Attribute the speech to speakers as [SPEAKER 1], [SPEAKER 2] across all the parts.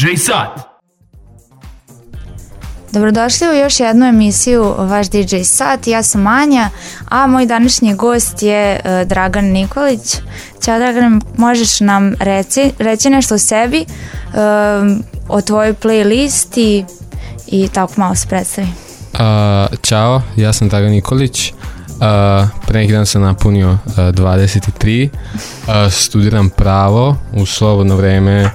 [SPEAKER 1] Sat.
[SPEAKER 2] Dobrodošli u još jednu emisiju Vaš DJ Sat. Ja sam Anja, a moj današnji gost je Dragan Nikolić. Ćao Dragan, možeš nam reći nešto o sebi, o tvojoj playlisti i tako malo se predstavi.
[SPEAKER 3] Ćao, ja sam Dragan Nikolić. Pre neki dan sam napunio 23. Studiram pravo, u slobodno vreme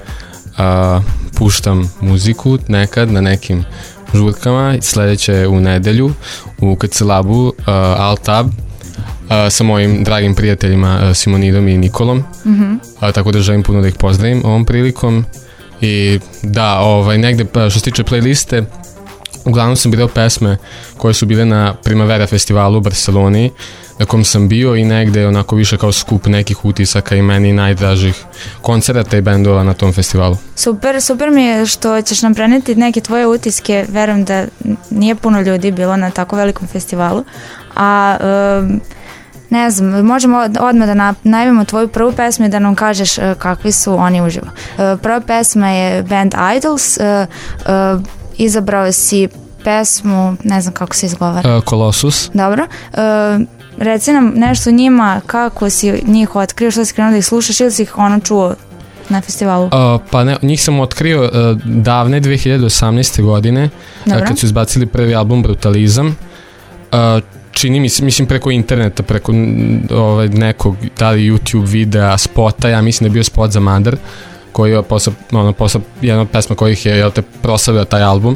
[SPEAKER 3] puštam muziku nekad na nekim žurkama. Sledeće je u nedelju u KC Labu Altab sa mojim dragim prijateljima Simonidom i Nikolom. Tako da želim puno da ih pozdravim ovom prilikom. I da, negde što se tiče playliste, uglavnom sam birao pesme koje su bile na Primavera festivalu u Barceloni, na kom sam bio, i negde onako više kao skup nekih utisaka i meni najdražih koncerata i bendova na tom festivalu.
[SPEAKER 2] Super mi je što ćeš nam preneti neke tvoje utiske. Verujem da nije puno ljudi bilo na tako velikom festivalu, a ne znam, možemo odmah da najavimo tvoju prvu pesmu i da nam kažeš kakvi su oni uživo. Prva pesma je band Idols. Izabrao si pesmu, ne znam kako se izgovara.
[SPEAKER 3] Colossus.
[SPEAKER 2] Dobro. Reci nam nešto o njima, kako si njih otkrio, što si krenuo da ih slušaš ili si ih čuo na festivalu?
[SPEAKER 3] Pa ne, njih sam otkrio davne 2018. godine. Dobro. Kad su izbacili prvi album Brutalizam. Čini mi se, mislim preko interneta, preko nekog, da li YouTube videa, spota, ja mislim da je bio spot za Madar, koji je posle jedna od pesma kojih je proslavio taj album.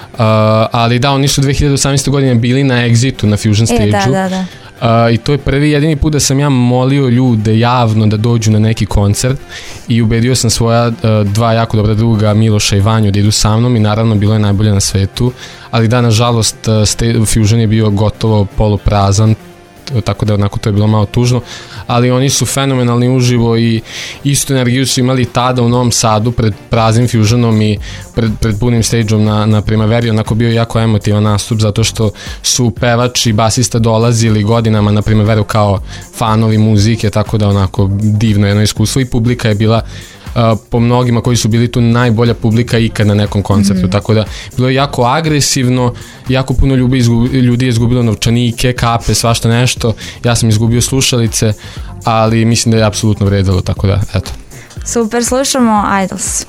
[SPEAKER 3] Ali da, oni su 2018. godine bili na Exitu, na Fusion Stage-u.
[SPEAKER 2] Da.
[SPEAKER 3] I to je prvi jedini put da sam ja molio ljude javno da dođu na neki koncert, i ubedio sam svoja dva jako dobra druga, Miloša i Vanju, da idu sa mnom, i naravno bilo je najbolje na svetu. Ali da, nažalost, Fusion je bio gotovo poluprazan, tako da onako to je bilo malo tužno, ali oni su fenomenalni uživo i istu energiju su imali tada u Novom Sadu pred praznim Fusionom i pred punim stage-om na Primaveri. Onako bio jako emotivan nastup, zato što su pevač i basista dolazili godinama na Primaveru kao fanovi muzike, tako da onako divno jedno iskustvo, i publika je bila po mnogima koji su bili tu najbolja publika ikad na nekom koncertu, tako da bilo je jako agresivno, jako puno ljudi je izgubilo novčanike, kape, svašta nešto. Ja sam izgubio slušalice, ali mislim da je apsolutno vredilo, tako da, eto.
[SPEAKER 2] Super, slušamo Idols.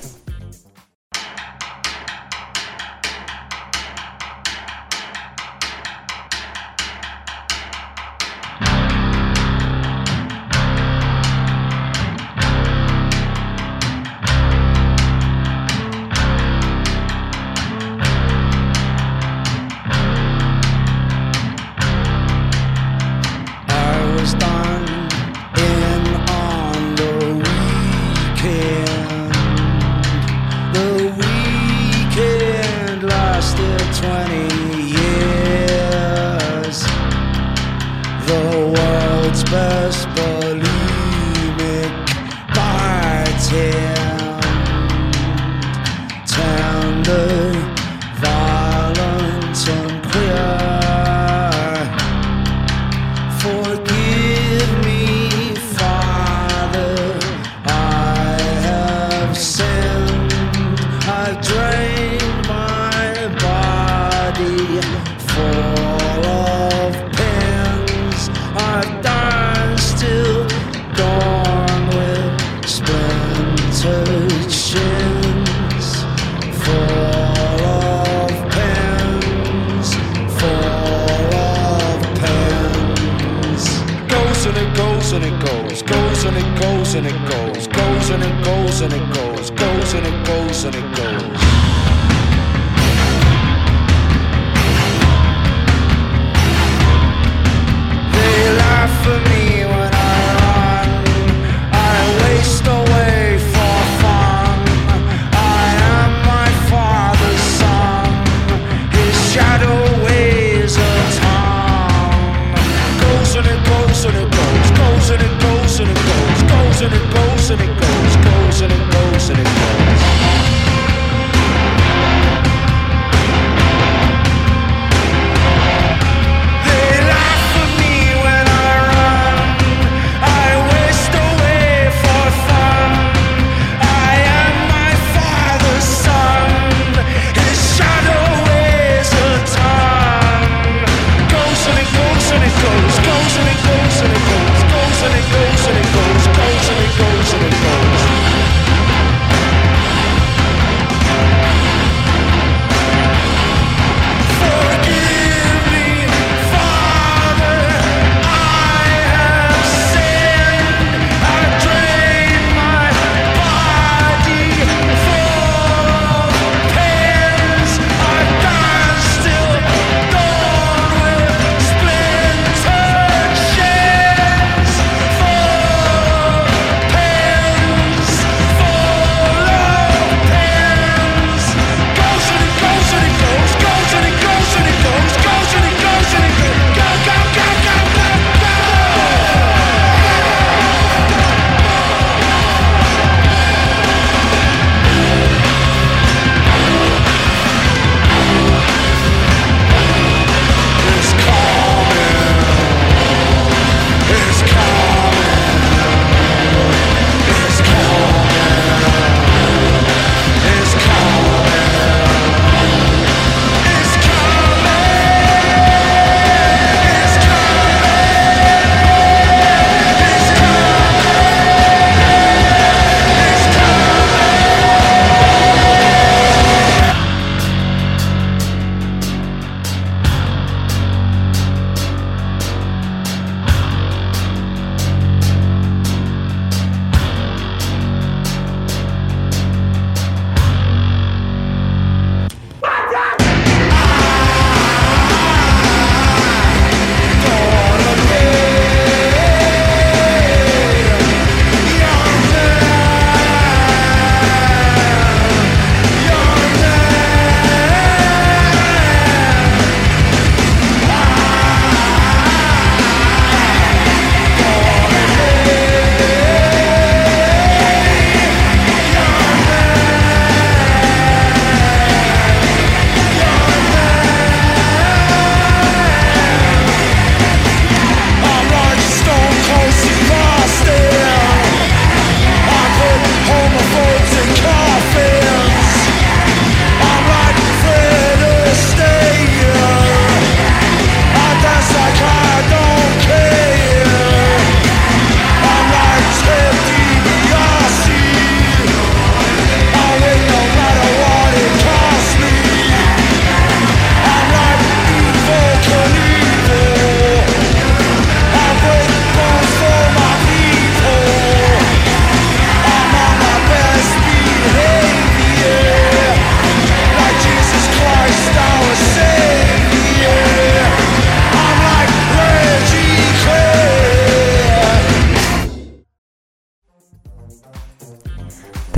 [SPEAKER 4] They laugh at me when I run.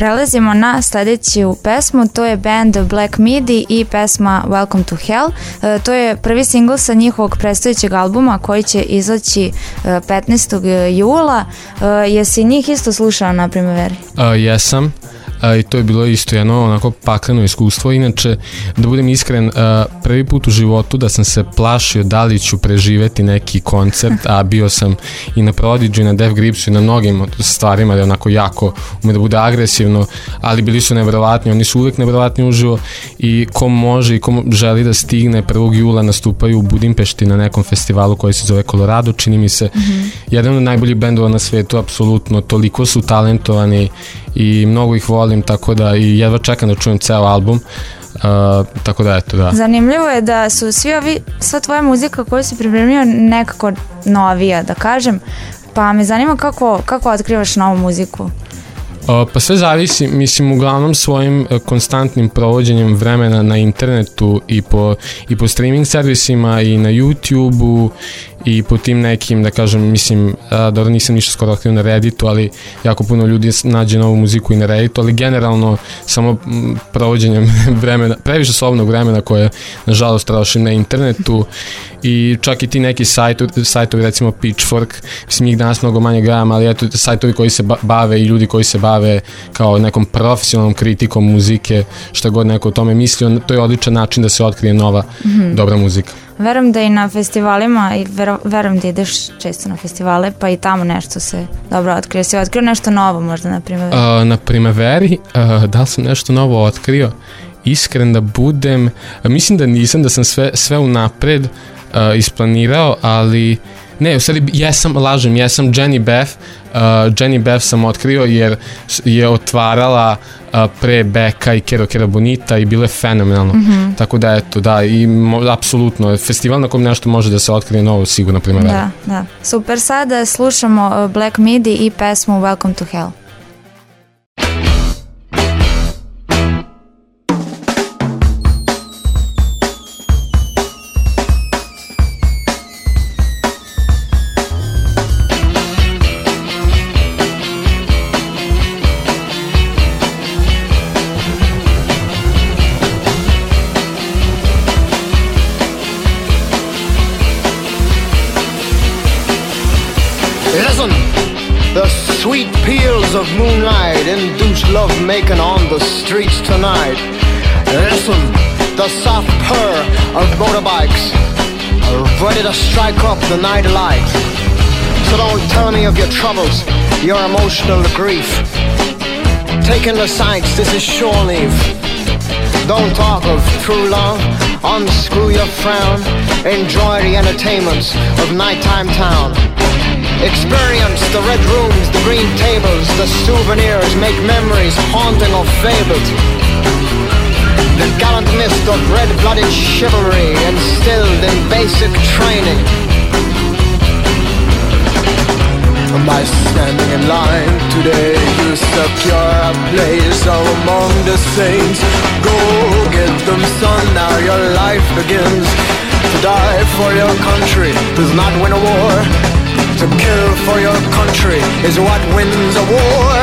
[SPEAKER 2] prelazimo na sledeću pesmu, to je band Black Midi i pesma Welcome to Hell. To je prvi singl sa njihovog predstojećeg albuma koji će izaći 15. jula. Jesi njih isto slušao na Primaveri?
[SPEAKER 3] Jesam. I to je bilo isto jedno onako pakleno iskustvo. Inače, da budem iskren, prvi put u životu da sam se plašio da li ću preživeti neki koncert, a bio sam i na Prodigy, i na Death Gripsu, i na mnogim stvarima, da je onako jako ume da bude agresivno, ali bili su nevjerovatni, oni su uvek nevjerovatni uživo i ko može i ko želi da stigne 1. jula nastupaju u Budimpešti na nekom festivalu koji se zove Colorado, čini mi se jedan od najboljih bendova na svetu, apsolutno, toliko su talentovani i mnogo ih volim, tako da i jedva čekam da čujem ceo album, tako da eto, da.
[SPEAKER 2] Zanimljivo je da su sva tvoja muzika koju si pripremio nekako novija, da kažem, pa me zanima kako otkrivaš novu muziku?
[SPEAKER 3] Pa sve zavisi, mislim, uglavnom svojim konstantnim provođenjem vremena na internetu i po streaming servisima i na YouTube-u i po tim nekim, da kažem, mislim, dobro, nisam ništa skoro otkrio na Redditu, ali jako puno ljudi nađe novu muziku i na Redditu, ali generalno samo provođenjem vremena, previše slobodnog vremena koje nažalost trošim na internetu i čak i ti neki sajtovi, recimo Pitchfork, mislim, njih danas mnogo manje gledam, ali eto, sajtovi koji se bave i ljudi koji se bave kao nekom profesionalnom kritikom muzike, šta god neko o tome mislio, to je odličan način da se otkrije nova dobra muzika.
[SPEAKER 2] Verujem da i na festivalima i verujem da ideš često na festivale, pa i tamo nešto se dobro otkrije. Si otkrio nešto novo možda na Primaveri?
[SPEAKER 3] Na Primaveri, da li sam nešto novo otkrio? Iskren da budem, mislim da nisam, da sam sve unapred isplanirao, ali ne, u stvari jesam Jenny Beth sam otkrio jer je otvarala pre Beka i Kero Bonita i bilo je fenomenalno. Tako da eto, da, i apsolutno festival na kom nešto može da se otkrije novo, sigurno Primavera.
[SPEAKER 2] Da. Super, sada slušamo Black Midi i pesmu Welcome to Hell.
[SPEAKER 1] Of moonlight induce love making on the streets tonight. Listen, the soft purr of motorbikes ready to strike up the night light. So don't tell me of your troubles, your emotional grief. Taking the sights, this is shore leave. Don't talk of true love, unscrew your frown. Enjoy the entertainments of nighttime town. Experience the red rooms, the green tables, the souvenirs, make memories haunting or fabled. The gallant mist of red-blooded chivalry instilled in basic training. By standing in line today, you secure a place among the saints. Go get them, son, now your life begins. To die for your country does not win a war. To kill for your country is what wins a war.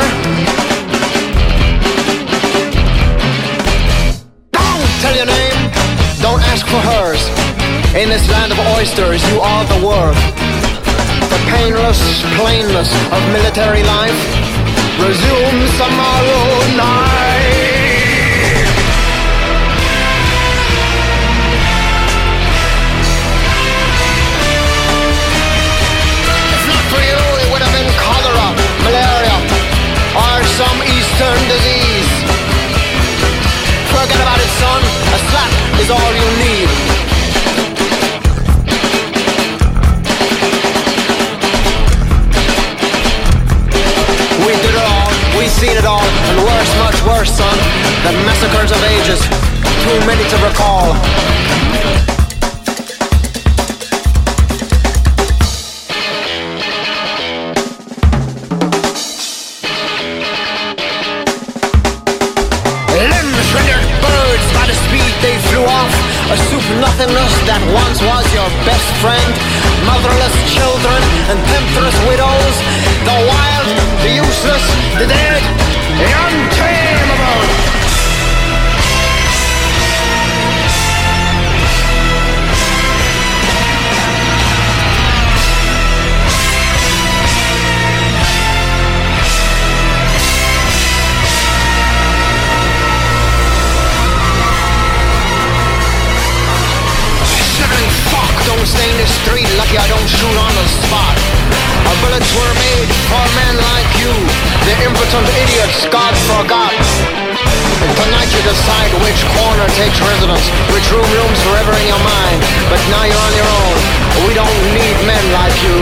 [SPEAKER 1] Don't tell your name, don't ask for hers. In this land of oysters, you are the world. The painless plainness of military life resumes tomorrow night. Malaria or some eastern disease. Forget about it, son. A slap is all you need. We did it all, we seen it all, and worse, much worse, son. The massacres of ages, too many to recall. A soup nothingness that once was your best friend. Motherless children and temptress widows. The wild, the useless, the dead. untamable. Don't stay in the street, lucky I don't shoot on the spot. Our bullets were made for men like you, the impotent idiots God forgot. And tonight you decide which corner takes residence, which room looms forever in your mind. But now you're on your own, we don't need men like you.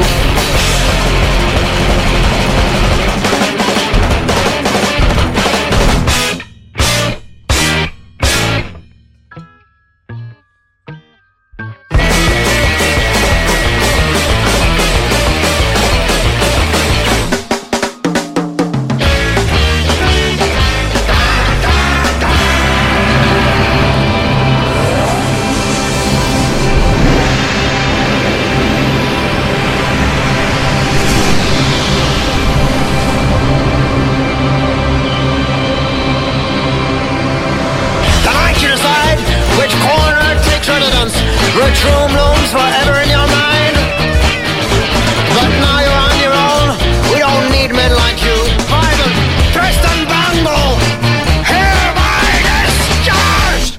[SPEAKER 1] Which room looms forever in your mind. But now you're on your own, we don't need men like you. Vital, Tristan Bungle, hereby discharged!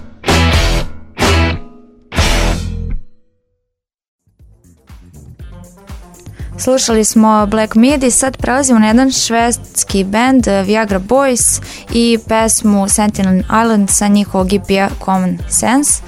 [SPEAKER 2] Slušali smo Black Midi, sad prelazimo na jedan švedski band Viagra Boys i pesmu Sentinel Island sa njihovog EP-a Common Sense.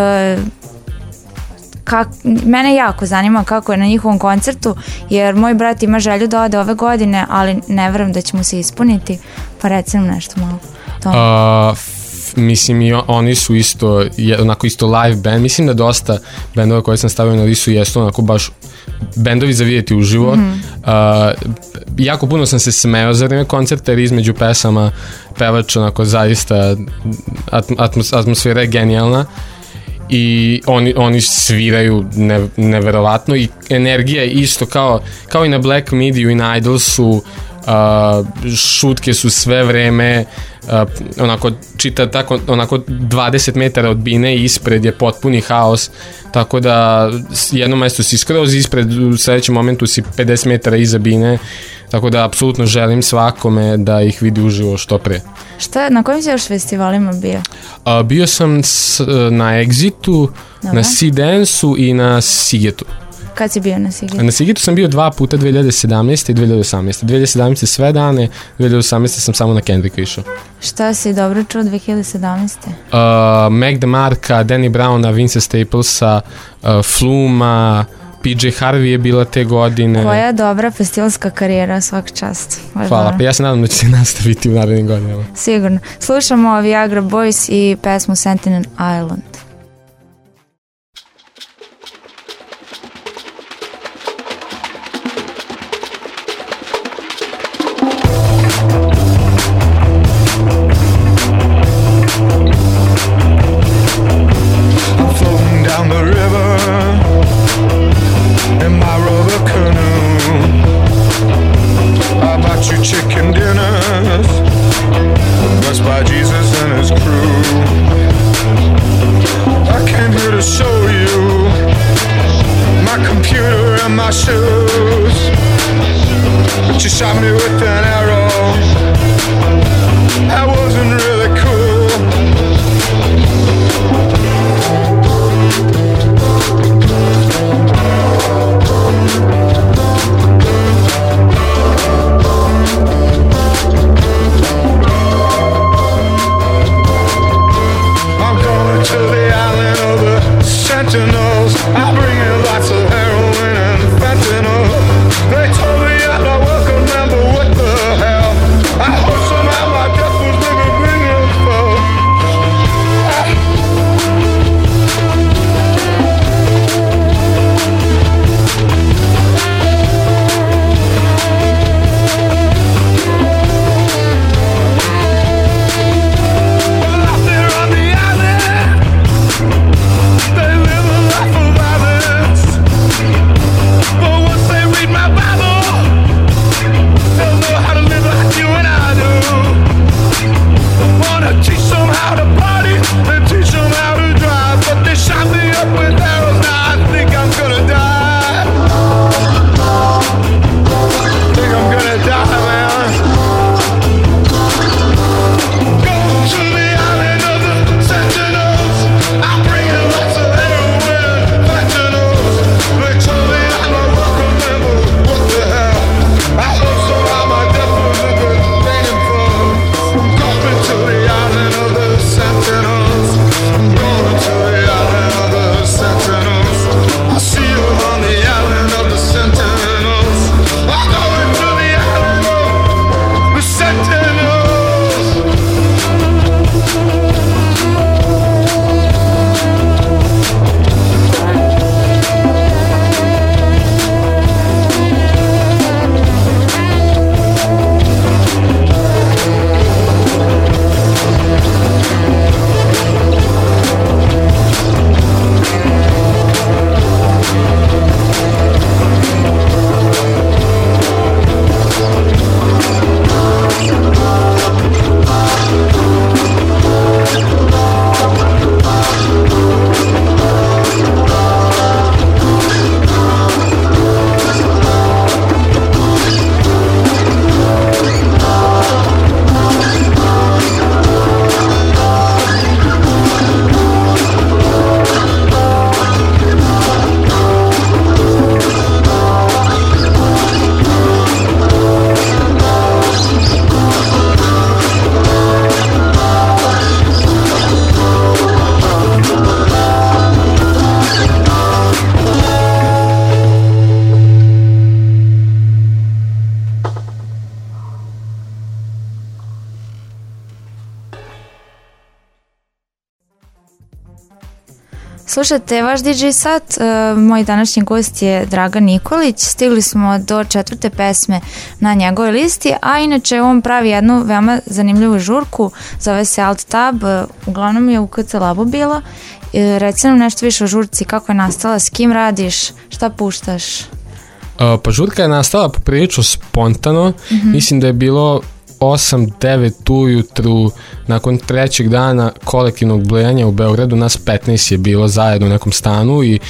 [SPEAKER 2] Mene jako zanima kako je na njihovom koncertu, jer moj brat ima želju da ode ove godine, ali ne verujem da će mu se ispuniti, pa recimo nešto malo.
[SPEAKER 3] Mislim i oni su isto onako isto live band, mislim da dosta bendova koje sam stavio na listu jesu onako baš bendovi za vidjeti uživo. Jako puno sam se smeo za vreme koncerta jer između pesama pevač onako zaista atmosfera je genijalna i oni sviraju neverovatno i energija je isto kao i na Black Midiju i na Idolsu. Šutke su sve vreme onako čita tako onako 20 metara od bine i ispred je potpuni haos, tako da jedno mesto si skroz ispred, u sledećem momentu si 50 metara iza bine, tako da apsolutno želim svakome da ih vidi uživo što pre.
[SPEAKER 2] Na kojim si još festivalima bio?
[SPEAKER 3] Bio sam na Exitu, na Sea Dance-u i na Sigetu.
[SPEAKER 2] Kad si bio na Sigetu?
[SPEAKER 3] Na Sigetu sam bio 2 puta, 2017. i 2018. 2017. sve dane, 2018. sam samo na Kendricka išao.
[SPEAKER 2] Šta si dobro čuo 2017?
[SPEAKER 3] Mac DeMarca, Danny Browna, Vince Staplesa, Fluma, PJ Harvey je bila te godine.
[SPEAKER 2] Koja dobra festivalska karijera, svaka čast.
[SPEAKER 3] Hvala, pa ja se nadam da će se nastaviti u narednim godinama.
[SPEAKER 2] Sigurno. Slušamo Viagra Boys i pesmu Sentinel Island.
[SPEAKER 4] By Jesus and his crew. and teach them how to drive. But they shot me up with arrows, now I think I'm gonna die. I think I'm gonna die, man. Go to the island of the Sentinels. I'm bringing lots of heroin and fentanyls. They told me I'm a welcome member. What the hell? I also am a definite waiting for. I'm going to the island of the Sentinels. I'm going to the island of the Sentinels. I'll see you on the island of the Sentinels. I'm going to the island of the Sentinels.
[SPEAKER 2] Slušajte, vaš DJ sat, moj današnji gost je Dragan Nikolić, stigli smo do 4. pesme na njegovoj listi, a inače on pravi jednu veoma zanimljivu žurku, zove se Alt Tab, uglavnom je u KC Labu bila. Reci nam nešto više o žurci, kako je nastala, s kim radiš, šta puštaš?
[SPEAKER 3] Pa žurka je nastala poprilično spontano, mislim da je bilo 8-9 ujutru nakon trećeg dana kolektivnog blejanja u Beogradu, nas 15 je bilo zajedno u nekom stanu i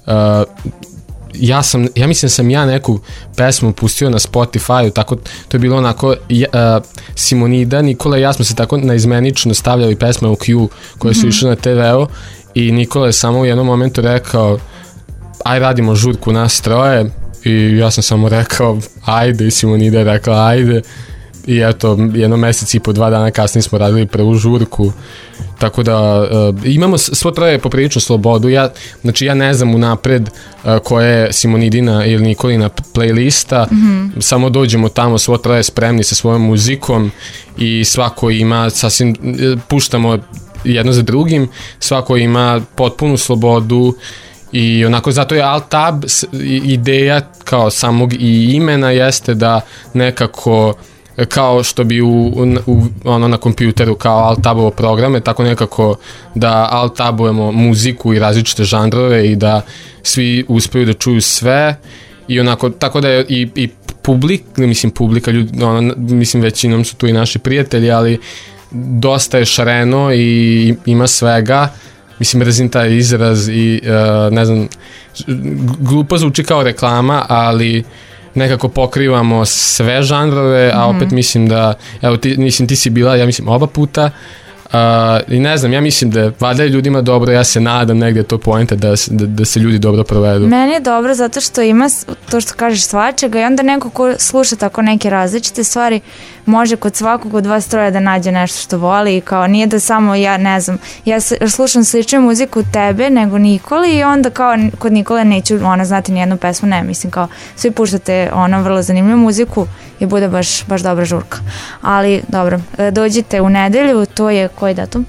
[SPEAKER 3] ja mislim sam ja neku pesmu pustio na Spotify-u, tako to je bilo onako Simonida, Nikola i ja smo se tako naizmenično stavljali pesme u Q koje su išle na TV-u i Nikola je samo u jednom momentu rekao aj radimo žurku nas troje i ja sam samo rekao ajde i Simonida je rekla ajde. I eto, jedno mesec i po 2 dana kasnije smo radili prvu žurku, tako da imamo svo troje poprilično slobodu. Ja ne znam unapred koja je Simonidina ili Nikolina playlista, samo dođemo tamo svo troje spremni sa svojom muzikom i svako ima sasvim, puštamo jedno za drugim, svako ima potpunu slobodu i onako zato je Alt Tab ideja kao samog i imena jeste da nekako kao što bi na kompjuteru kao alt-tabovo programe, tako nekako da alt-tabujemo muziku i različite žanrove i da svi uspeju da čuju sve i onako, tako da je i publika, mislim većinom su tu i naši prijatelji, ali dosta je šareno i ima svega, mislim mrzim taj izraz i ne znam, glupo zvuči kao reklama, ali nekako pokrivamo sve žanrove, a opet mislim da, evo ti si bila, ja mislim, oba puta i ne znam, ja mislim da valjda je ljudima dobro, ja se nadam negdje to poenta da se ljudi dobro provedu.
[SPEAKER 2] Meni je dobro zato što ima to što kažeš svačega i onda neko ko sluša tako neke različite stvari može kod svakog od vas troje da nađe nešto što voli i kao nije da samo ja ne znam, ja slušam sličnu muziku tebe nego Nikoli i onda kao kod Nikole neću znati nijednu pesmu, ne, mislim kao svi puštate vrlo zanimljivu muziku i bude baš dobra žurka. Ali dobro, dođite u nedelju, to je koji datum?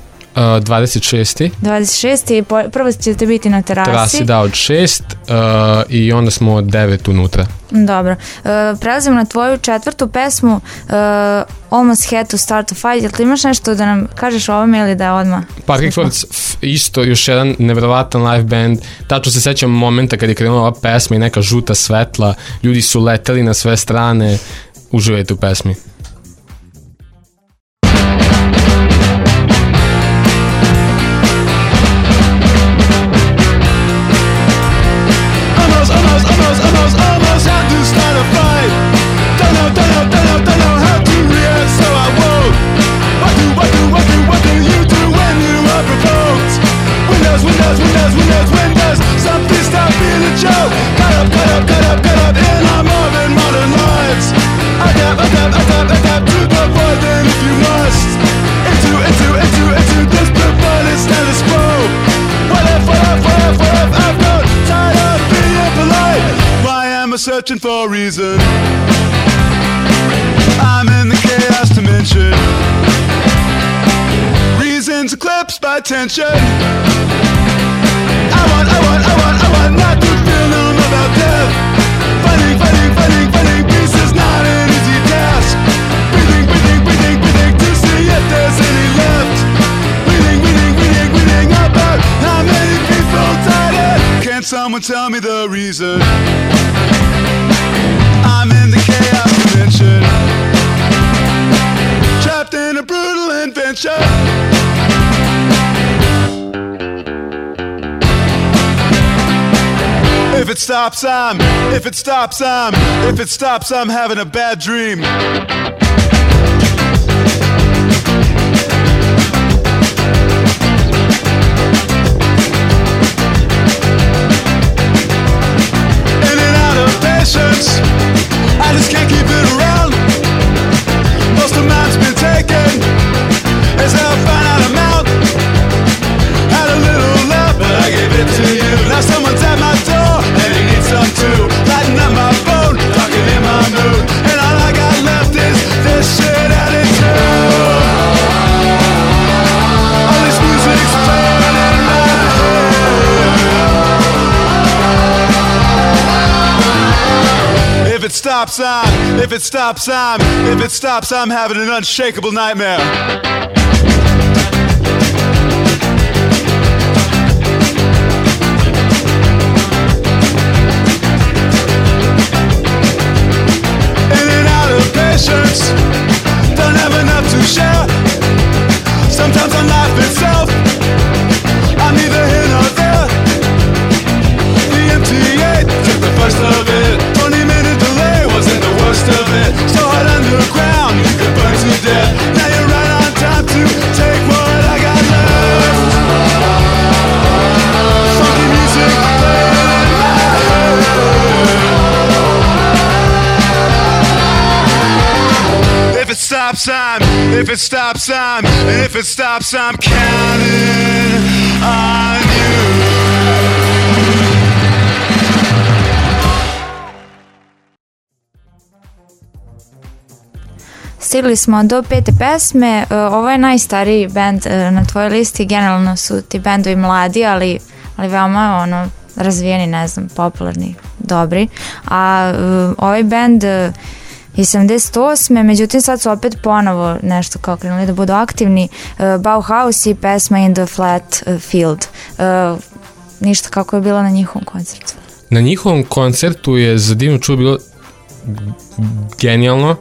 [SPEAKER 2] 26. i prvo ćete biti na terasi.
[SPEAKER 3] Da, od 6 i onda smo od 9 unutra.
[SPEAKER 2] Dobro. Prelazimo na tvoju 4. pesmu Almost Had to Start a Fight. Jel ti imaš nešto da nam kažeš o ovome ili da je odmah?
[SPEAKER 3] Parking Fords, isto još jedan nevjerovatan live band. Tačno se sećam momenta kad je krenula ova pesma i neka žuta svetla, ljudi su leteli na sve strane. Uživajte u pesmi.
[SPEAKER 5] searching for a reason. I'm in the chaos dimension. Reasons eclipsed by tension. I want not to feel numb about death. Finding peace is not an easy task. Breathing to see if there's any left. Reading about how many people died. Can someone tell me the reason? I'm in the chaos dimension, trapped in a brutal invention. If it stops, I'm having a bad dream. In and out of patience, I just can't keep it around. Most of mine's been taken, as I'll find out amount. Had a little love, but I gave it to you. Now someone's at my door, and he needs some too. Lighting up my phone, talking in my mood, and all I got left is this shit attitude. All this music's playing in my head. If it stops, I'm having an unshakable nightmare. Patience, don't have enough to share. Sometimes on life itself, I'm neither here nor there. The MTA took the first of it. 20-minute delay wasn't the worst of it. So hot underground, you could burn to death. Now you're right on time to take what I got left. Funky music playing in my head. If it stops, I'm counting on you.
[SPEAKER 2] Stigli smo do 5. pesme. Ovo je najstariji bend na tvojoj listi. Generalno su ti bendovi mladi, ali veoma razvijeni, ne znam, popularni, dobri. A ovaj bend iz 78. Međutim sad su opet ponovo nešto kao krenuli da budu aktivni. Bauhaus i pesma In the Flat Field. Ništa, kako je bilo na njihovom koncertu?
[SPEAKER 3] Na njihovom koncertu je za divnu čuo bilo genijalno.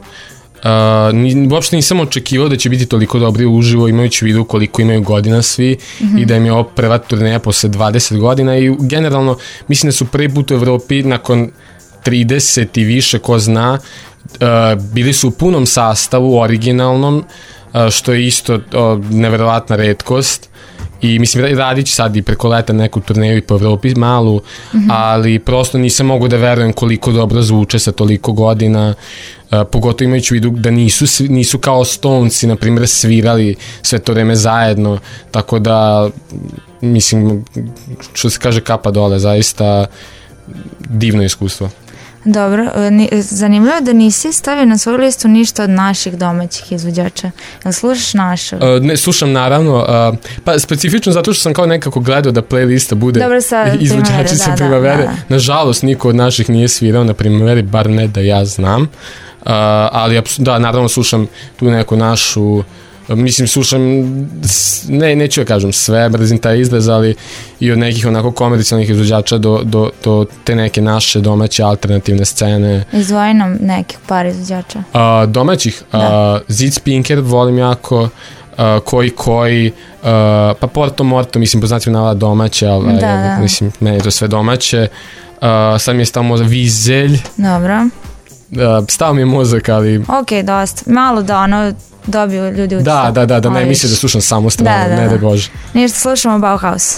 [SPEAKER 3] Uopšte nisam očekivao da će biti toliko dobri uživo, imajući u vidu koliko imaju godina svi i da im je ovo prva turneja posle 20 godina i generalno mislim da su prvi put u Evropi nakon 30 i više, ko zna, bili su u punom sastavu, originalnom, što je isto neverovatna retkost. I mislim, radit ću sad i preko leta neku turneju i po Evropi malu, ali prosto nisam mogu da verujem koliko dobro zvuče sa toliko godina, pogotovo imajući u vidu da nisu kao Stonesi, na primjer, svirali sve to vreme zajedno, tako da, mislim, što se kaže, kapa dole, zaista divno iskustvo.
[SPEAKER 2] Dobro, zanimljivo da nisi stavio na svoju listu ništa od naših domaćih izvođača. Jel slušaš našu?
[SPEAKER 3] Ne, slušam naravno, pa specifično zato što sam kao nekako gledao da playlista bude izvođači sa Primavere. Nažalost, niko od naših nije svirao na Primaveri, bar ne da ja znam. Ali da, naravno slušam tu neku našu, mislim slušam, neću da kažem sve, mrzim taj izraz, ali i od nekih onako komercijalnih izvođača do te neke naše domaće alternativne scene.
[SPEAKER 2] Izdvoji nam nekih par izvođača.
[SPEAKER 3] Domaćih? Zic Pinker volim jako, koji, pa Porto Morto, mislim, poznatim navada domaće, ali mislim, meni je to sve domaće. Sad mi je stao mozak Vizelj.
[SPEAKER 2] Dobro.
[SPEAKER 3] Stao mi je mozak, ali...
[SPEAKER 2] Ok, dosta. Malo da dobiju ljudi utisak.
[SPEAKER 3] Da, ne misli da slušam samo stranu, ne da Bože.
[SPEAKER 2] Ništa, slušamo Bauhaus.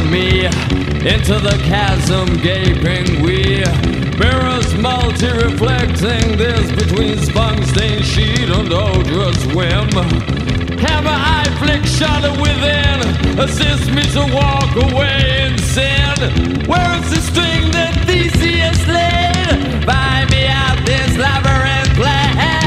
[SPEAKER 6] me into the chasm gaping we. Mirrors multi-reflecting this between spun-stained sheet and odorous whim. Camera eye flick shudder within, assist me to walk away in sin. Where is the string that Theseus laid? Find me out this labyrinth play.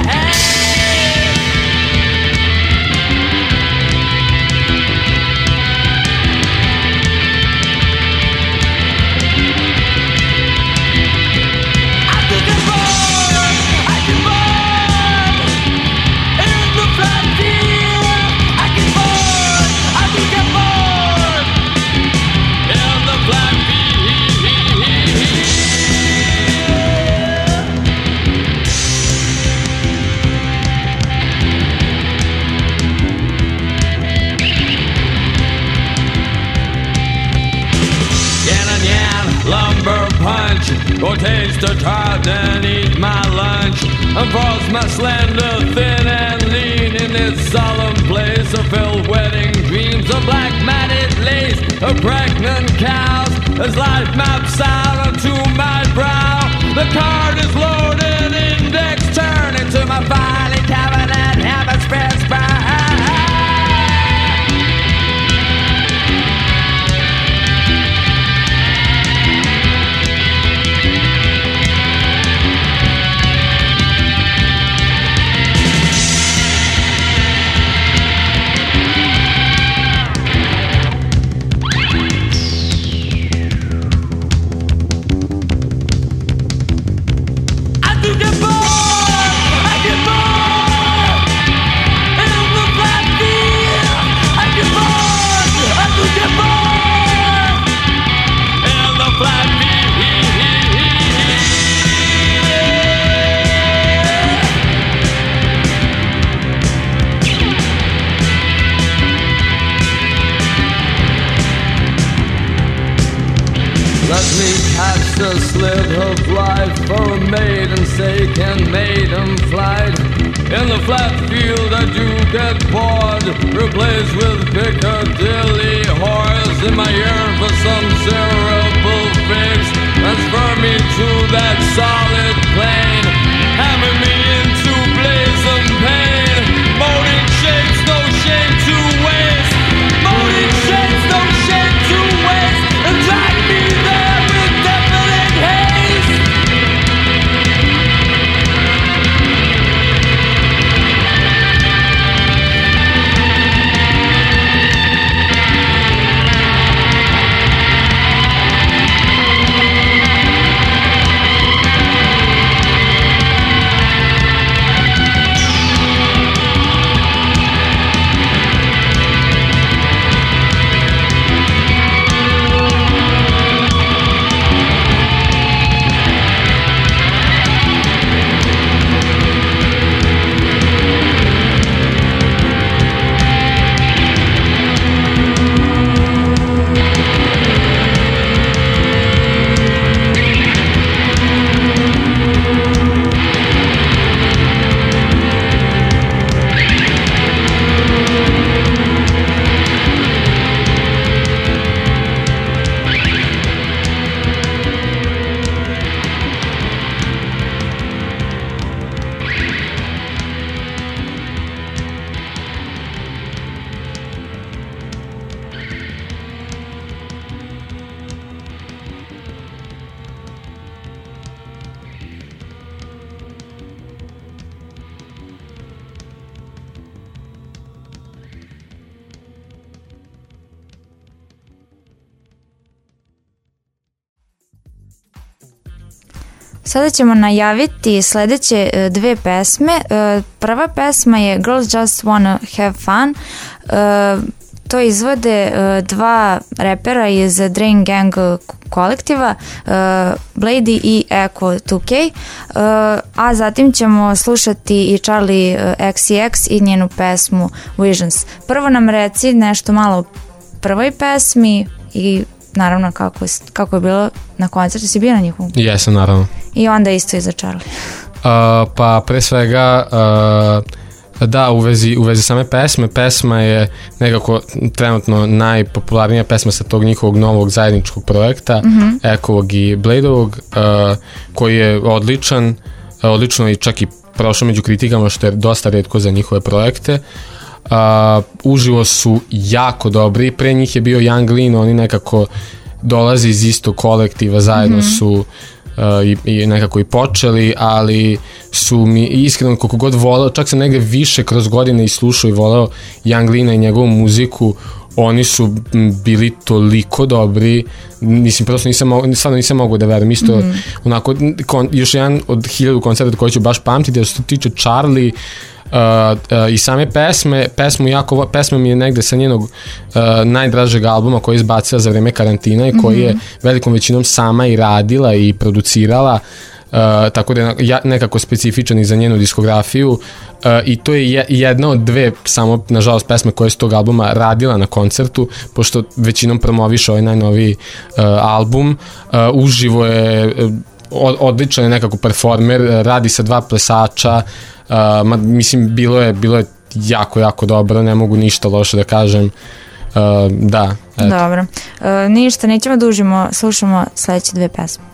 [SPEAKER 6] Lumber punch, or taste a tart and eat my lunch, and force my slender, thin and lean in this solemn place of filled wedding dreams, of black matted lace, of pregnant cows, as life maps out onto my brow. The card is loaded, index turn into my filing cabinet, heaven spreads by. Let me catch the slit of life for a maiden's sake and maiden flight. In the flat field I do get bored, replaced with Piccadilly whores. In my yearn for some cerebral fix, transfer me to that solid plane, hammer me into blazing pain. Moaning shapes, no shame to waste. Moaning shapes, no shame to waste. And drag me there with deafening haste.
[SPEAKER 2] Sada ćemo najaviti sledeće dve pesme. Prva pesma je Girls Just Wanna Have Fun. To izvode dva repera iz Drain Gang kolektiva, Blady i Echo 2K, a zatim ćemo slušati i Charlie XCX i njenu pesmu Visions. Prvo nam reci nešto malo o prvoj pesmi i naravno kako je bilo na koncertu. Si bio na njihovom?
[SPEAKER 3] Jesam, naravno.
[SPEAKER 2] I onda isto i za Charlie.
[SPEAKER 3] Pa pre svega Da, u vezi same pesme, pesma je nekako trenutno najpopularnija pesma sa tog njihovog novog zajedničkog projekta, Ekovog i Bladeovog, koji je odlično i čak i prošao među kritikama, što je dosta retko za njihove projekte. Uživo su jako dobri, pre njih je bio Young Lean, oni nekako dolaze iz istog kolektiva, zajedno su i nekako i počeli, ali su mi iskreno koliko god voleo, čak sam negde više kroz godine i slušao i voleo Young Leana i njegovu muziku, oni su bili toliko dobri, mislim, prosto nisam mogao da verujem, isto onako, još jedan od 1000 koncerta koji ću baš pamtiti, da se to tiče Charlie, i same pesma mi je negde sa njenog najdražeg albuma koji je izbacila za vreme karantina i koji je velikom većinom sama i radila i producirala, tako da je nekako specifičan i za njenu diskografiju, i to je jedna od dve samo, nažalost, pesme koje su tog albuma radila na koncertu, pošto većinom promoviše ovaj najnoviji album. Uživo je odličan je nekako performer, radi sa 2 plesača, mislim, bilo je jako, jako dobro, ne mogu ništa loše da kažem. Da, eto.
[SPEAKER 2] Dobro, ništa, nećemo dužimo, slušamo sledeće 2 pesme.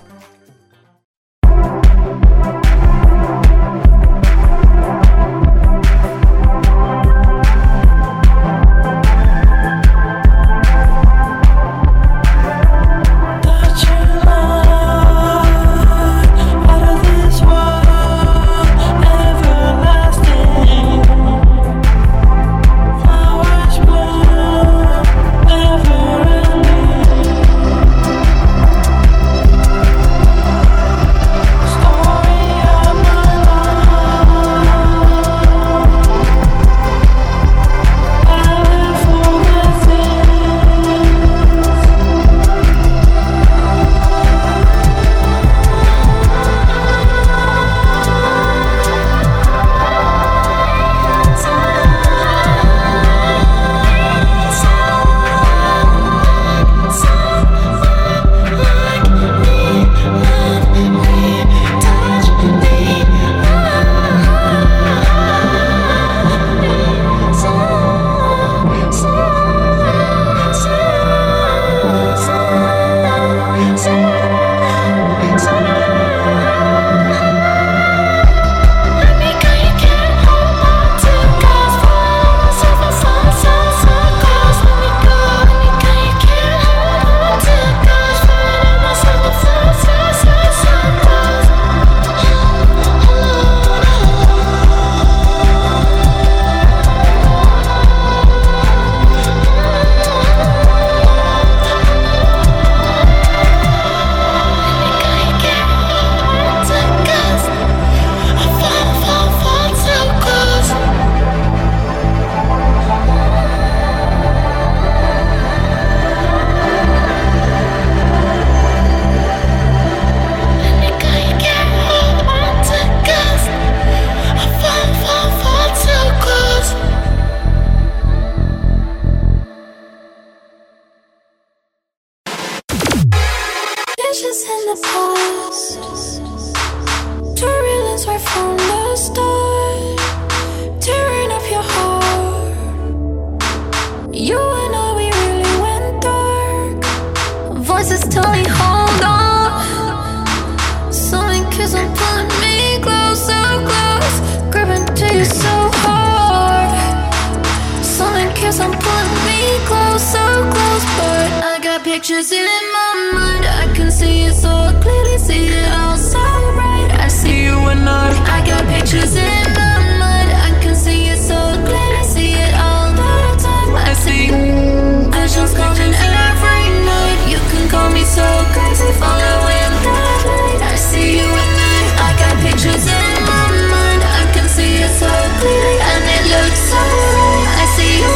[SPEAKER 7] Pictures in my mind, I can see it so clearly, see it all so bright. I see you and I got pictures in my mind, I can see it so clearly, see it all the time. I see visions coming every night. You can call me so crazy, following the light. I see you and I got pictures in my mind, I can see it so clearly, and it looks so right. I see you.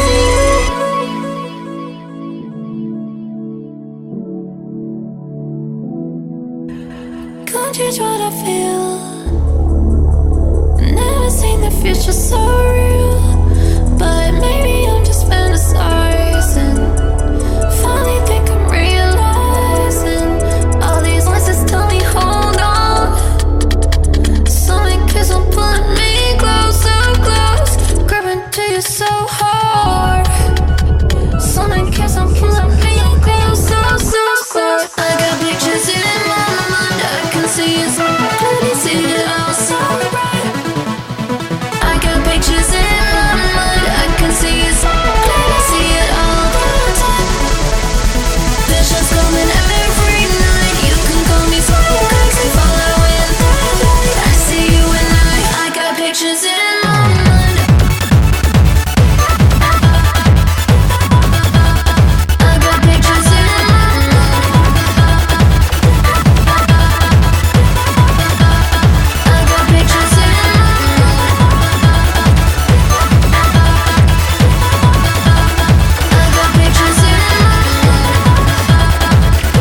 [SPEAKER 7] Change what I feel. Never seen the future so real, but maybe I'm just fantasizing. Finally think I'm realizing all these voices tell me hold on. So many kids will put me close, so close. see it so clearly, see it all so bright. I got pictures in my mind, I can see it so clearly, see it all the time. Visions coming every night. You can call me so crazy, following the light. I see you and I got pictures in my mind. I got pictures in my mind. I got pictures in my mind. I got pictures in my mind.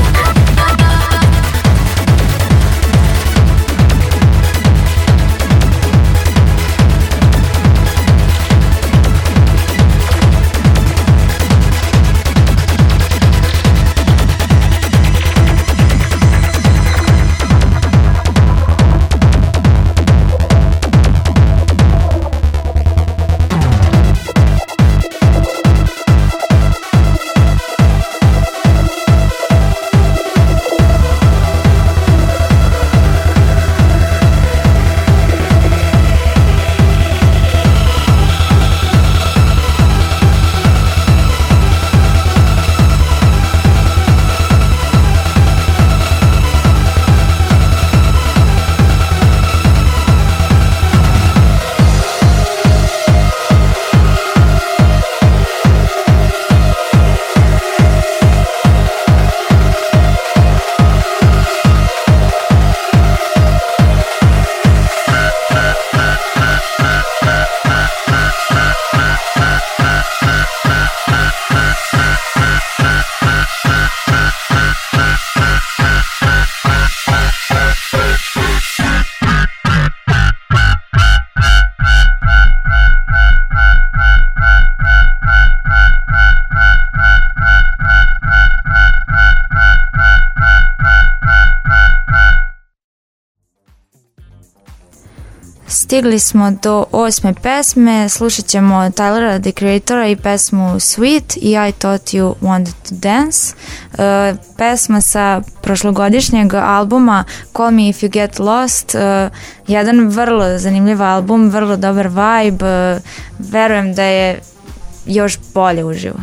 [SPEAKER 2] Stigli smo do 8. pesme, slušat ćemo Tylera the Creatora i pesmu Sweet i I Thought You Wanted to Dance. Pesma sa prošlogodišnjeg albuma Call Me If You Get Lost, jedan vrlo zanimljiv album, vrlo dobar vibe, verujem da je još bolje uživo.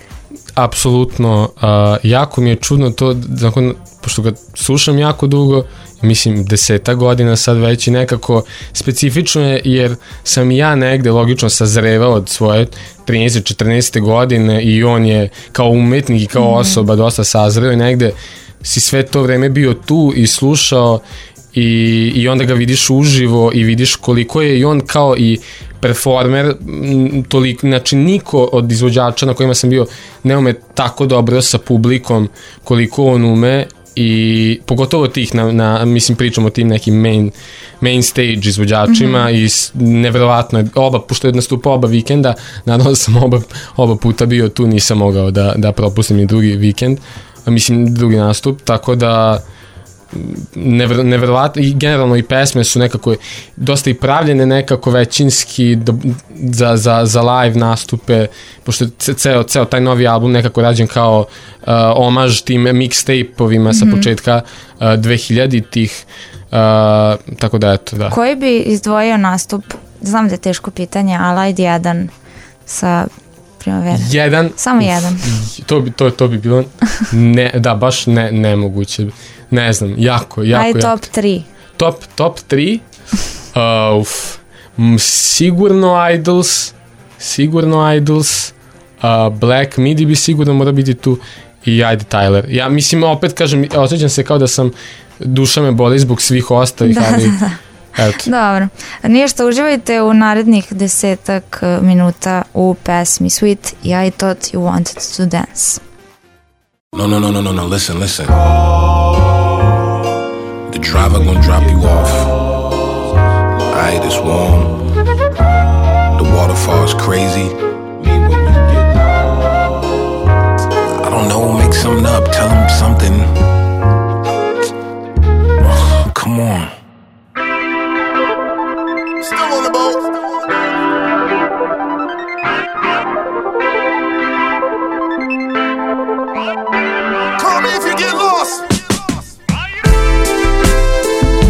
[SPEAKER 3] Apsolutno, jako mi je čudno to, pošto ga slušam jako dugo, mislim 10 godina sad već i nekako specifično je jer sam ja negde logično sazrevao od svoje 13-14 godine i on je kao umetnik i kao osoba dosta sazreo i negde si sve to vreme bio tu i slušao i onda ga vidiš uživo i vidiš koliko je i on kao i performer, toliko, znači niko od izvođača na kojima sam bio ne ume tako dobro sa publikom koliko on ume i pogotovo tih mislim pričamo o tim nekim main stage izvođačima i nevjerovatno je pošto je nastupao oba vikenda, naravno da sam oba puta bio tu, nisam mogao da propustim ni drugi vikend, mislim drugi nastup, tako da nevjerovatno i generalno i pesme su nekako dosta i pravljene nekako većinski za live nastupe, pošto ceo taj novi album nekako rađen kao omaž tim mixtape-ovima sa početka 2000-ih, tako da eto, da.
[SPEAKER 2] Koji bi izdvojio nastup, znam da je teško pitanje, ali ajde jedan sa Primavera.
[SPEAKER 3] Jedan?
[SPEAKER 2] Samo jedan.
[SPEAKER 3] To bi bilo baš nemoguće. Ne znam, jako.
[SPEAKER 2] Aj top 3.
[SPEAKER 3] Top 3? Sigurno Idols, Black Midi bi sigurno mora biti tu i ajde Tyler. Ja mislim, opet kažem, osjećam se kao da sam, duša me boli zbog svih ostalih, ali eto.
[SPEAKER 2] Dobro. Ništa, uživajte u narednih 10 minuta u pesmi Sweet i I Thought You Wanted to Dance.
[SPEAKER 8] No, listen. The driver gonna drop you off. Aight, it's warm. The waterfall's crazy. I don't know, make something up, tell him something. Come on.
[SPEAKER 4] Still on the boat. Call me if you get lost.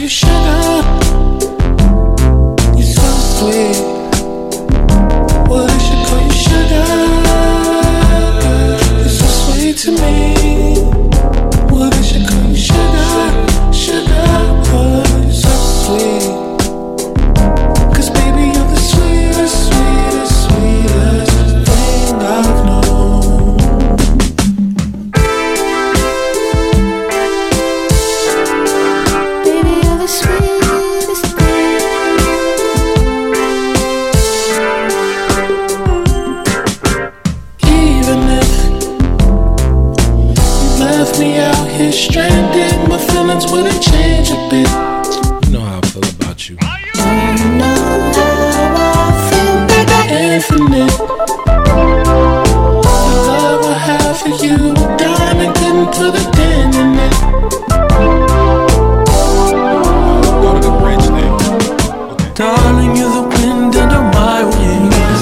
[SPEAKER 9] you sugar. You're so sweet. Well, I should call you sugar. You're so sweet to me. Well, I should call you sugar, sugar. Oh, you're so sweet. 'Cause baby, you're the sweetest, sweetest, sweetest thing I've known.
[SPEAKER 7] Baby, you're the sweetest thing.
[SPEAKER 9] Even if you left me out here stranded, my feelings wouldn't change a bit.
[SPEAKER 8] You know how I feel about you.
[SPEAKER 9] You know how I feel, baby, infinite. The love I have for you, a diamond couldn't put a dent in it.
[SPEAKER 8] Got a good bridge there.
[SPEAKER 9] Darling, you're the wind under my wings.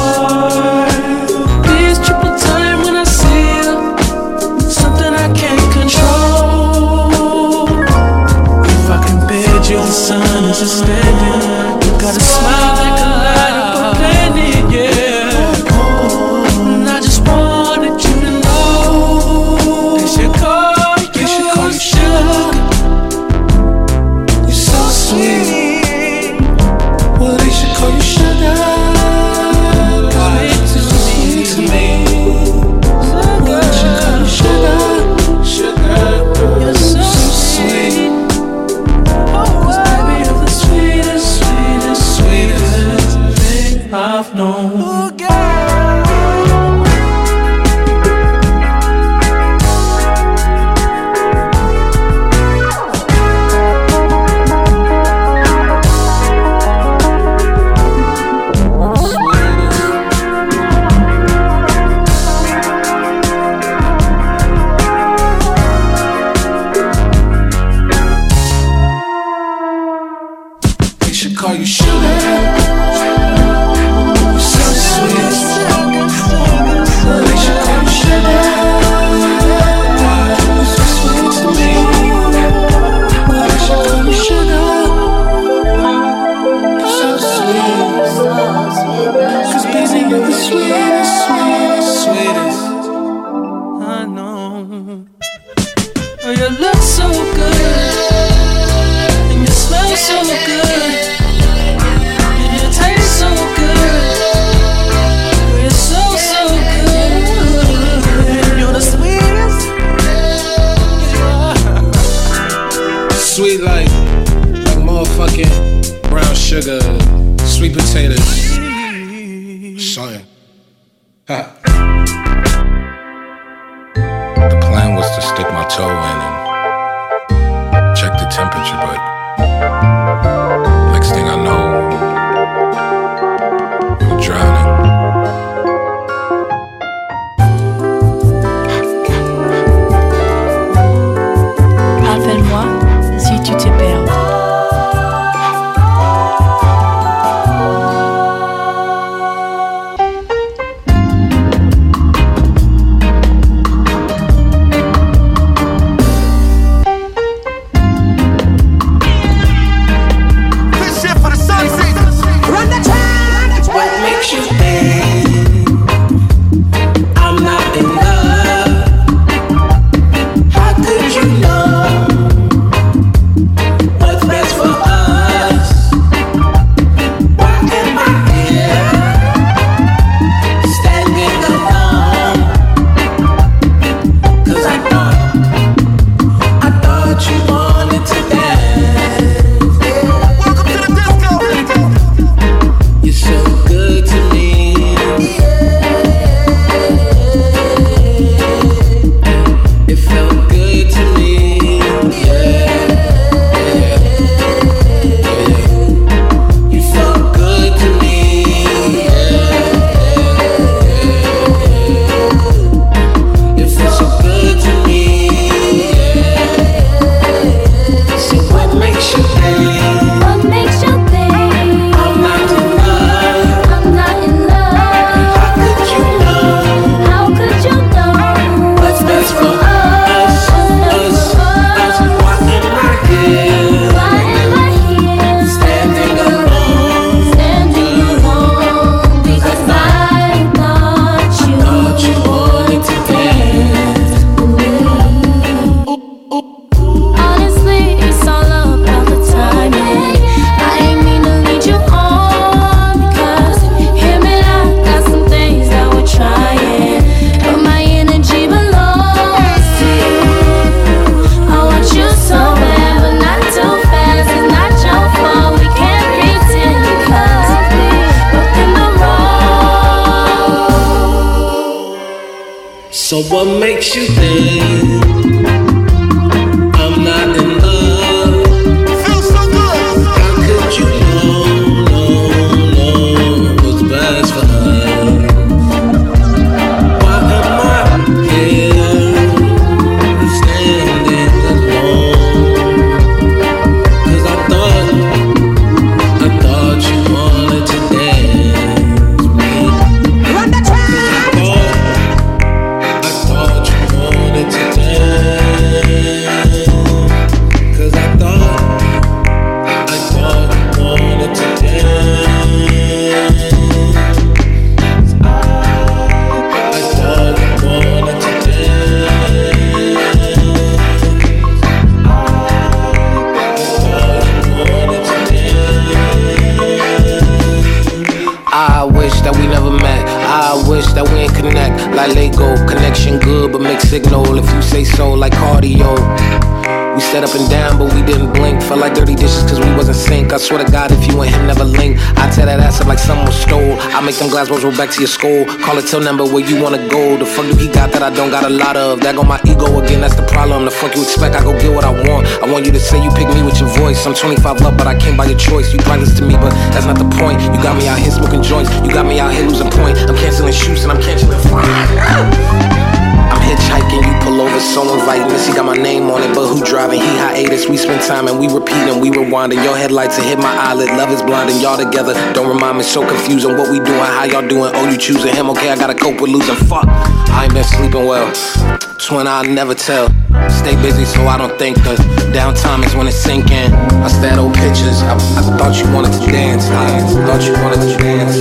[SPEAKER 9] Please triple time when I see you. Something I can't control. If I can bid you, the sun is a standing. You got a smile that can light up a planet, yeah. And I just wanted you to know they should call you sugar. You're so sweet. Well, they should call you sugar. You're so sweet to me. Well, they should call you sugar. Sugar. You're so sweet. 'Cause baby, you're the sweetest, sweetest, sweetest thing I've known. They should call you sugar. You're so sweet. Well, they should call you sugar. You're so sweet to me. Well, they should call you sugar. You're so sweet. 'Cause baby, you're the sweetest, sweetest, sweetest I know. Oh, you look so good. And you smell so good. And you taste so good. You're so, so good. You're the sweetest.
[SPEAKER 8] Sweet like motherfucking brown sugar, sweet potatoes, something. Ha. The plan was to stick my toe in and check the temperature, but next thing I know, I'm drowning.
[SPEAKER 10] Appelle-moi si tu te perds.
[SPEAKER 11] So what makes you think I'm not in love? Feels so good. How could you know what's best for us? Why am I here standing alone? 'Cause I thought you wanted to dance with me. Run the track. I thought you wanted to dance. 'Cause I thought you wanted to dance. I thought you wanted to
[SPEAKER 8] I wish that we never met. I wish that we ain't connect. Like Lego, connection good, but mixed signal. If you say so, like cardio. We set up and down, but we didn't blink. Felt like dirty dishes cause we wasn't sync. I swear to God, if you and him never link, I tear that ass up like someone stole. I make them glass rolls roll back to your skull. Call it till number where you wanna go. The fuck do he got that I don't got a lot of? That go my ego again, that's the problem. The fuck you expect, I go get what I want. I want you to say you pick me with your voice. I'm 25 up, but I came by your choice. You priceless to me, but that's not the point. You got me out here smoking joints. You got me out here losing point. I'm canceling shoots and I'm canceling flying. I'm hitchhiking, you pull over, so inviting. This, he got my name on it, but who driving? He hiatus, we spend time and we repeating, we rewinding. Your headlights will hit my eyelid, love is blinding. Y'all together, don't remind me, so confusing. What we doing, how y'all doing? Oh, you choosing him? Okay, I gotta cope with losing. Fuck, I ain't been sleeping well. Twin, I'll never tell. Stay busy so I don't think the downtime is when it's sinking. I stare at old pictures, I thought you wanted to dance. Thought you wanted to dance.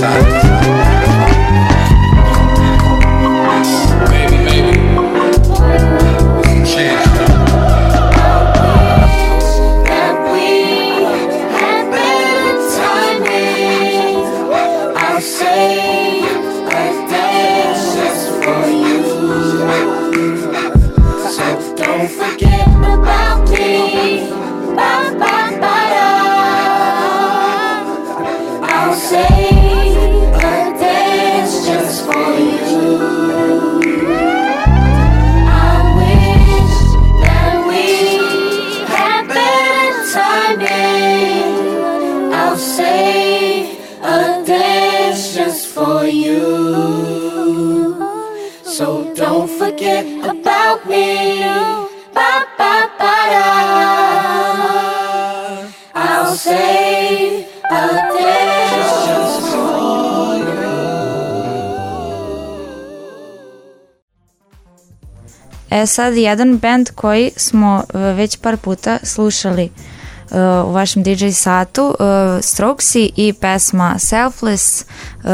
[SPEAKER 2] Sad jedan band koji smo već par puta slušali u vašem DJ satu, Strokesi i pesma Selfless,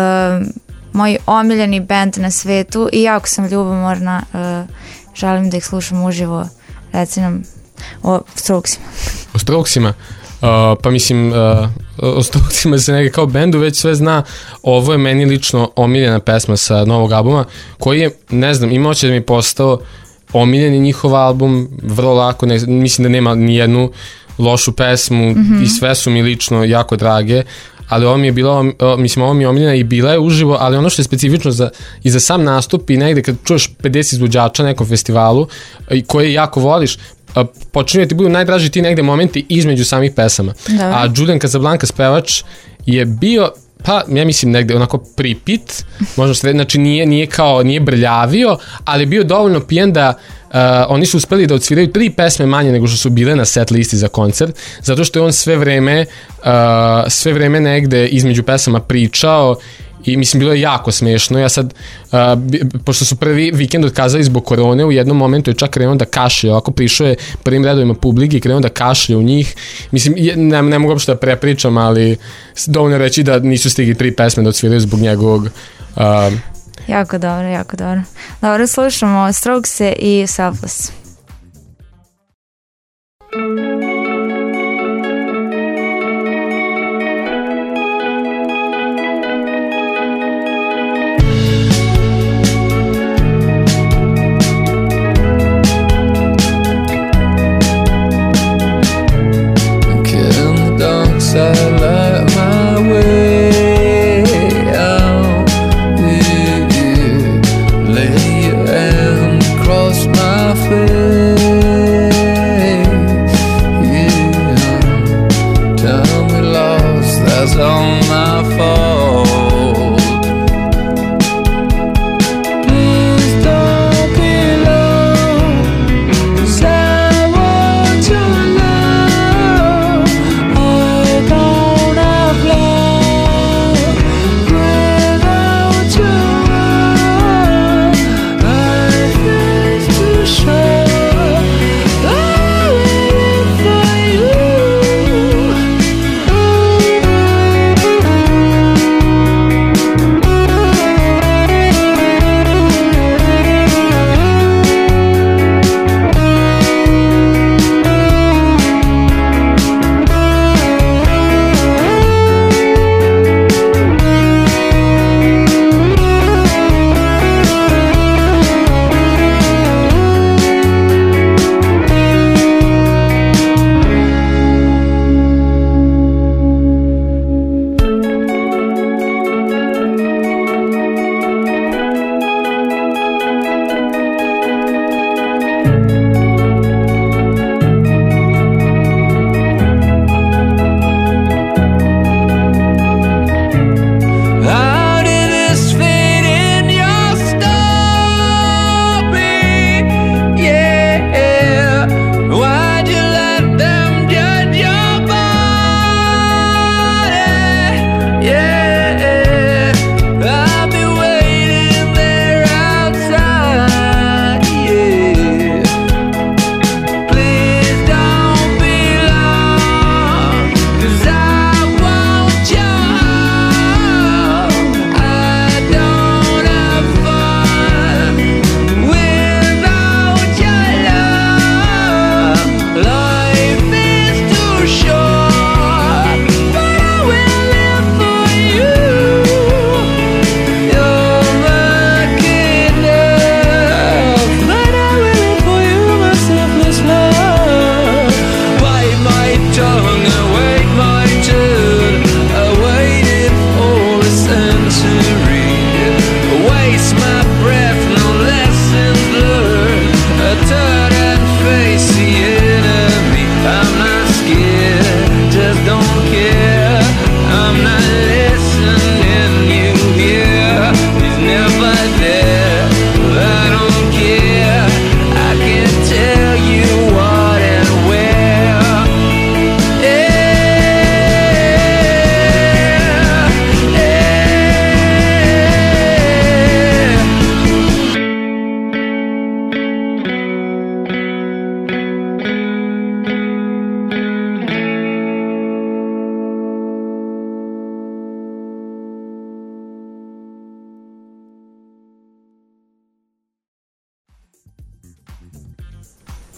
[SPEAKER 2] moj omiljeni band na svetu i jako sam ljubomorna, želim da ih slušam uživo. Reci nam o Strokesima.
[SPEAKER 3] O Strokesima? Pa mislim, o Strokesima se neke kao bendu već sve zna. Ovo je meni lično omiljena pesma sa novog albuma, koji je, ne znam, imao će da mi je postao omiljen je njihov album, vrlo lako, mislim da nema ni jednu lošu pesmu i sve su mi lično jako drage, ali ovo mi je bilo, mislim, ovo mi je omiljena i bila je uživo, ali ono što je specifično i za sam nastup i negde kad čuješ 50 izvođača na nekom festivalu koje jako voliš, počinju ti budu najdraži ti negde momenti između samih pesama. Da. A Julian Casablancas spevač je bio, pa ja mislim negde onako pripit, možda sve, znači nije brljavio, ali je bio dovoljno pijen da oni su uspeli da odsviraju 3 pesme manje nego što su bile na set listi za koncert, zato što je on sve vreme negde između pesama pričao i mislim bilo je jako smešno. Ja sad, pošto su prvi vikend otkazali zbog korone, u jednom momentu je čak krenuo da kašlje, ovako prišao je prvim redovima publike i krenuo da kašlje u njih. Mislim, ne mogu uopšte da prepričam, ali dovoljno reći da nisu stigli 3 pesme da odsviraju zbog njegovog...
[SPEAKER 2] Jako dobro, jako dobro. Dobro, slušamo Strokese i Selfless.
[SPEAKER 6] I light my way out with you. Lay your hand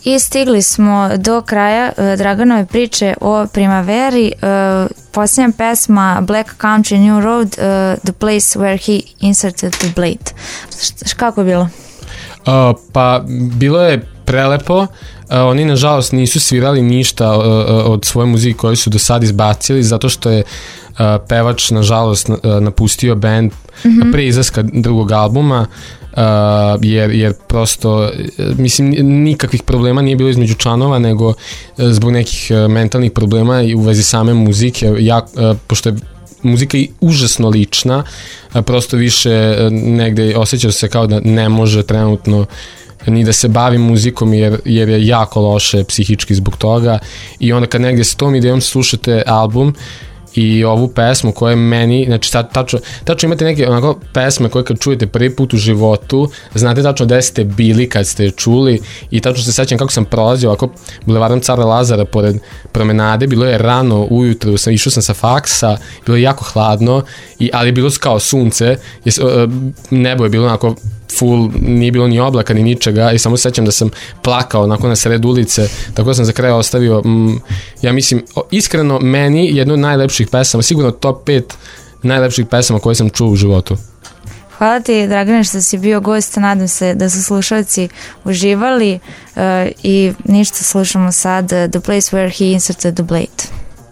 [SPEAKER 2] I stigli smo do kraja Draganove priče o Primaveri. Posljednja pesma Black Country New Road, The Place Where He Inserted the Blade. Kako je bilo?
[SPEAKER 3] Pa bilo je prelepo. Oni nažalost nisu svirali ništa od svoje muzike koje su do sad izbacili, zato što je pevač nažalost napustio band pre izlaska drugog albuma, jer prosto mislim nikakvih problema nije bilo između članova, nego zbog nekih mentalnih problema i u vezi same muzike, pošto je muzika je užasno lična, prosto više negde osjeća se kao da ne može trenutno ni da se bavi muzikom jer je jako loše psihički zbog toga. I onda kad negde s tom idejom slušate album i ovu pesmu koja je meni, znači tačno imate neke onako pesme koje kad čujete prvi put u životu, znate tačno gde ste bili kad ste je čuli i tačno se sećam kako sam prolazio ovako bulevardom Cara Lazara pored promenade, bilo je rano ujutru, išao sam sa faksa, bilo je jako hladno, ali je bilo kao sunce, nebo je bilo onako full, nije bilo ni oblaka ni ničega i samo sećam da sam plakao onako na sred ulice, tako da sam za kraj ostavio ja mislim, iskreno meni jedno od najlepših pesama, sigurno top 5 najlepših pesama koje sam čuo u životu.
[SPEAKER 2] Hvala ti, Dragane, što si bio gost, nadam se da su slušalci uživali i ništa, slušamo sad The Place Where He Inserted the Blade.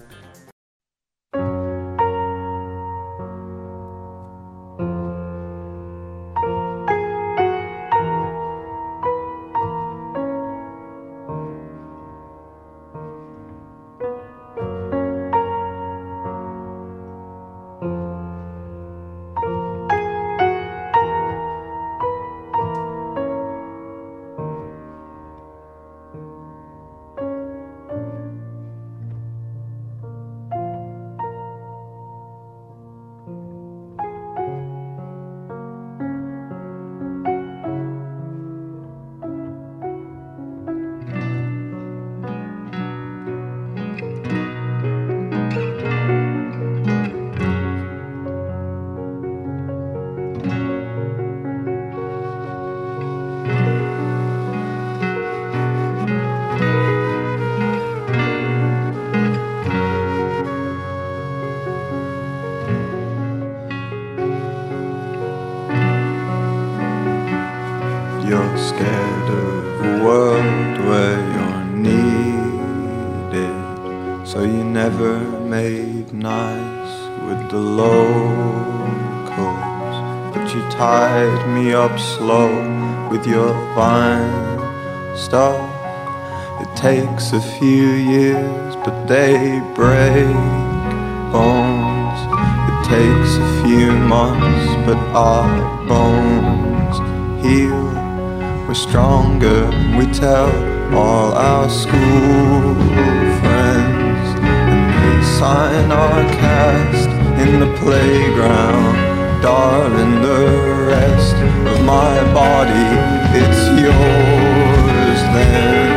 [SPEAKER 5] You're scared of a world where you're needed, so you never made nice with the locals. But you tied me up slow with your vine stuff. It takes a few years, but they break bones. It takes a few months, but our bones heal. We're stronger, we tell all our school friends, and they sign our cast in the playground. Darling, the rest of my body, it's yours then.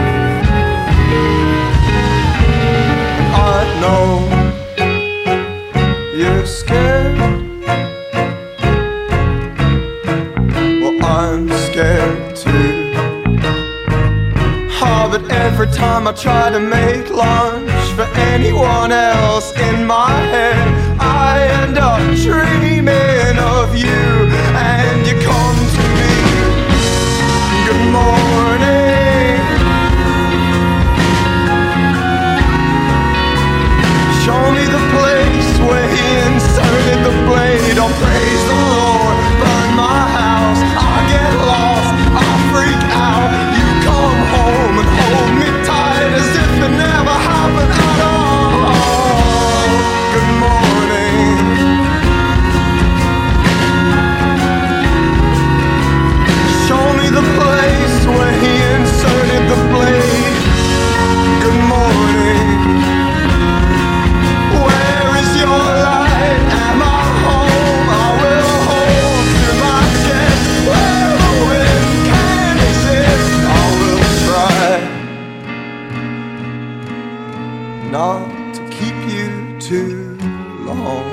[SPEAKER 5] I know you're scared. Well, I'm scared too. Oh, but every time I try to make lunch for anyone else in my head, I end up dreaming of you, and you come to me. Good morning. Show me the place where he inserted the blade. Oh, praise the Lord, burn my house. I get lost, I freak out. You come home and hold me tight as if it never happened at all. Good morning. Show me the place where he inserted the blade. Good morning. Where is your light? Am I home? I will hold to my chest. Where the wind can exist, I will try not to keep you too long.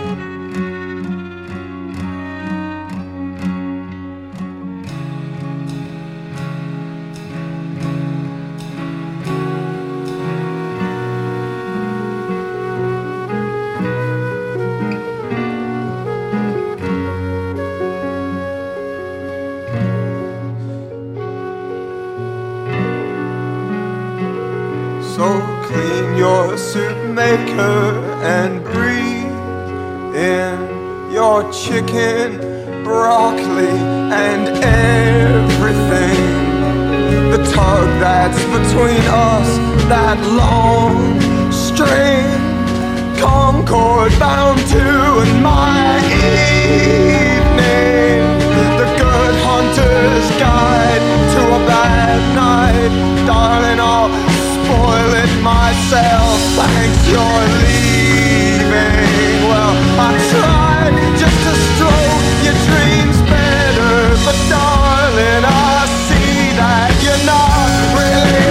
[SPEAKER 12] So clean your soup maker and breathe in your chicken, broccoli, and everything. The tug that's between us, that long string, concord bound to in my evening. The good hunter's guide to a bad night. Darling, I'll spoil it myself. Thanks, you're leaving. Well, I tried just to stroke your dreams better, but darling, I see that you're not really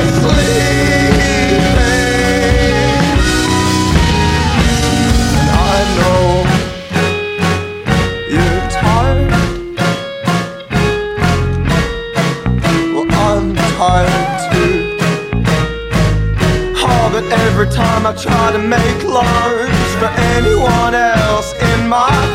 [SPEAKER 12] sleeping. And I know you're tired. Well, I'm tired too. Oh, but every time I try to make lunch for anyone else in my